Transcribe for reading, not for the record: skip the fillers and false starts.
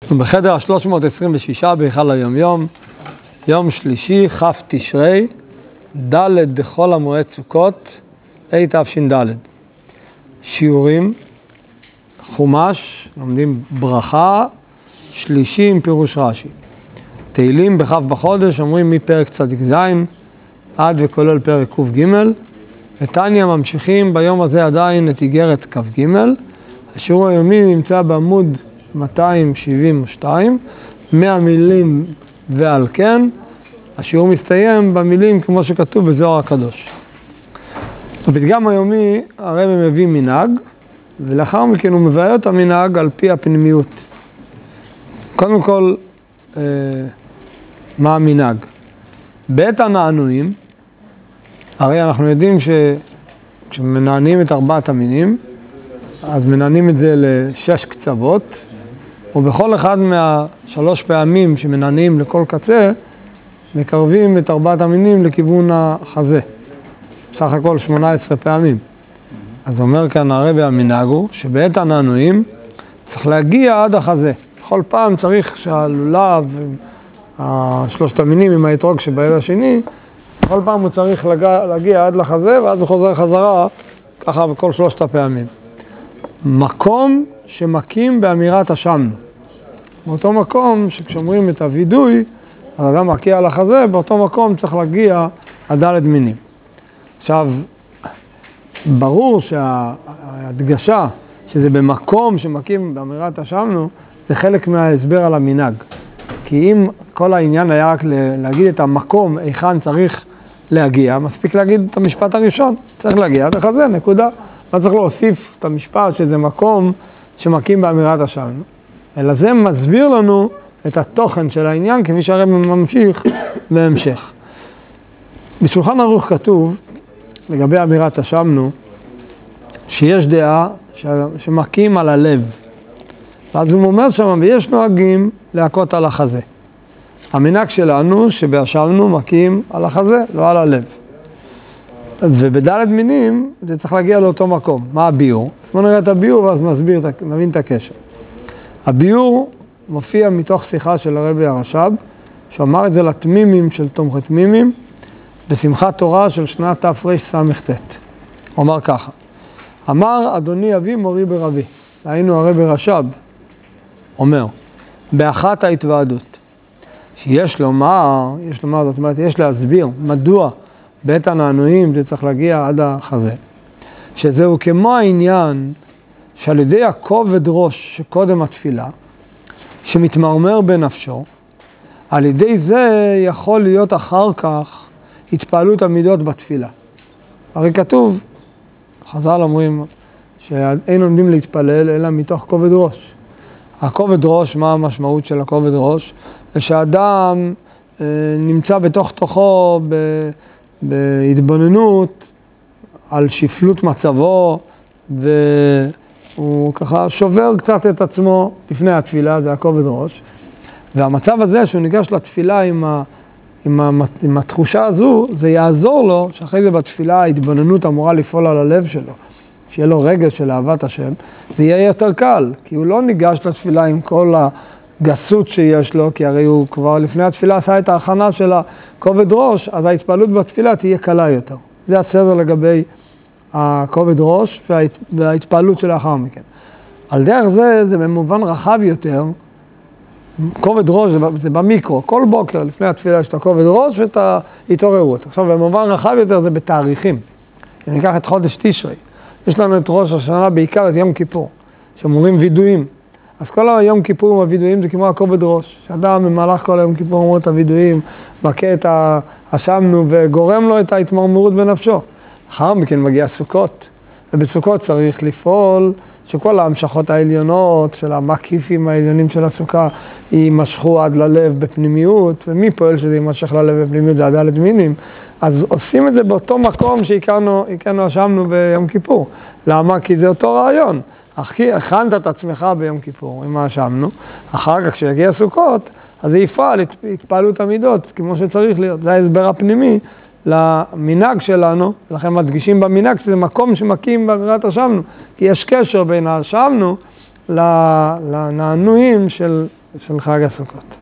אנחנו בחדר ה-326 בהיכל היומיום, יום שלישי, כ' תשרי, ד' דחול המועד סוכות, תש"ד. שיעורים, חומש, לומדים ברכה, שלישי עם פירוש רש"י. תהילים בכ' בחודש, אומרים מפרק צדיק ז' עד וכולל פרק ק"ג. ותניא ממשיכים ביום הזה עדיין את איגרת כ"ג. השיעור היומי נמצא בעמוד 272, 100 מילים ועל כן. השיעור מסתיים במילים כמו שכתוב בזוהר הקדוש. בפתגם היומי הרב מביא מנהג, ולאחר מכן הוא מבאר את המנהג על פי הפנימיות. קודם כל, מה המנהג? בעת הנענועים, הרי אנחנו יודעים שכשמנענים את ארבעת המינים, אז מנענים את זה ל6 קצוות, ובכל אחד מהשלוש פעמים שמנענים לכל קצה, מקרבים את ארבעת המינים לכיוון החזה. בסך הכל 18 פעמים. אז אומר כאן הרבי המנהג הוא, שבעת הנענועים צריך להגיע עד החזה. בכל פעם צריך שהלולב, שלושת המינים עם האתרוג שבעד השני, בכל פעם הוא צריך להגיע עד לחזה, ואז הוא חוזר חזרה, ככה בכל 3 הפעמים. מקום שמקים באמירת השמנו. באותו מקום שכשאומרים את הוידוי, האדם מקיע על החזה, באותו מקום צריך להגיע עד ד' מינים. עכשיו, ברור שההדגשה שזה במקום שמקים באמירת השמנו, זה חלק מההסבר על המנהג. כי אם כל העניין היה רק להגיד את המקום, היכן צריך להגיע, מספיק להגיד את המשפט הראשון, צריך להגיע עד החזה, נקודה. לא צריך להוסיף את המשפט שזה מקום שמקים באמירת השמנו. אלא זה מסביר לנו את התוכן של העניין, כפי שהרב ממשיך בהמשך. בשולחן ערוך כתוב, לגבי אמירת השמנו, שיש דעה שמקים על הלב. ואז הוא אומר שם, ויש נוהגים להכות על החזה. המנהג שלנו שבהשמנו מקים על החזה, לא על הלב. ובד' מינים זה צריך להגיע לאותו מקום. מה הביור? אז בואו נראה את הביור ואז נבין את הקשר. הביור מופיע מתוך שיחה של הרבי הרש"ב, שאמר את זה לתמימים של תומכי תמימים, בשמחת תורה של שנת תרס"ט. הוא אמר ככה, אמר אדוני אבי מורי ברבי, היינו הרבי רש"ב, אומר, באחת ההתוועדות, שיש לומר, זאת אומרת, יש להסביר מדוע בעת הנענועים זה צריך להגיע עד החזה, שזהו כמו העניין שעל ידי הכובד ראש שקודם התפילה, שמתמרמר בנפשו, על ידי זה יכול להיות אחר כך התפעלות המידות בתפילה. הרי כתוב, חז"ל אומרים שאין עומדים להתפלל אלא מתוך כובד ראש. הכובד ראש, מה המשמעות של הכובד ראש? זה שהאדם נמצא בתוך תוכו בהתבוננות על שפלות מצבו, והוא ככה שובר קצת את עצמו לפני התפילה, זה הכובד ראש. והמצב הזה שהוא ניגש לתפילה עם התחושה הזו, זה יעזור לו שאחרי זה בתפילה ההתבוננות אמורה לפעול על הלב שלו, שיהיה לו רגש של אהבת השם, זה יהיה יותר קל, כי הוא לא ניגש לתפילה עם כל הגסות שיש לו, כי הרי הוא כבר לפני התפילה עשה את ההכנה של הכובד ראש, אז ההתפעלות בתפילה תהיה קלה יותר. זה הסדר לגבי הכובד ראש וההתפעלות שלאחר מכן. על דרך זה במובן רחב יותר, כובד ראש זה במיקרו, כל בוקר לפני התפילה יש את הכובד ראש ואת ההתעוררות. עכשיו במובן רחב יותר זה בתאריכים. אם ניקח את חודש תשרי, יש לנו את ראש השנה בעיקר את יום כיפור, שאומרים וידויים. אז כל היום כיפור עם הוידויים זה כמו הכובד ראש. שאדם במהלך כל היום כיפור אומר את הוידויים, מכה את השמנו וגורם לו את ההתמרמרות בנפשו. אחר מכן מגיע סוכות, ובסוכות צריך לפעול שכל ההמשכות העליונות של המקיפים העליונים של הסוכה יימשכו עד ללב בפנימיות, ומי פועל שזה יימשך ללב בפנימיות זה עד ד' מינים. אז עושים את זה באותו מקום שהכרנו השמנו ביום כיפור. למה? כי זה אותו רעיון. הכנת את עצמך ביום כיפור, אם השמנו, אחר כך כשיגיע סוכות, אז זה יפעל התפעלות המידות, כמו שצריך להיות. זה ההסבר הפנימי למנהג שלנו, לכן מדגישים במנהג שזה מקום שמקים באמירת השמנו, כי יש קשר בין השמנו לנענועים של של חג הסוכות.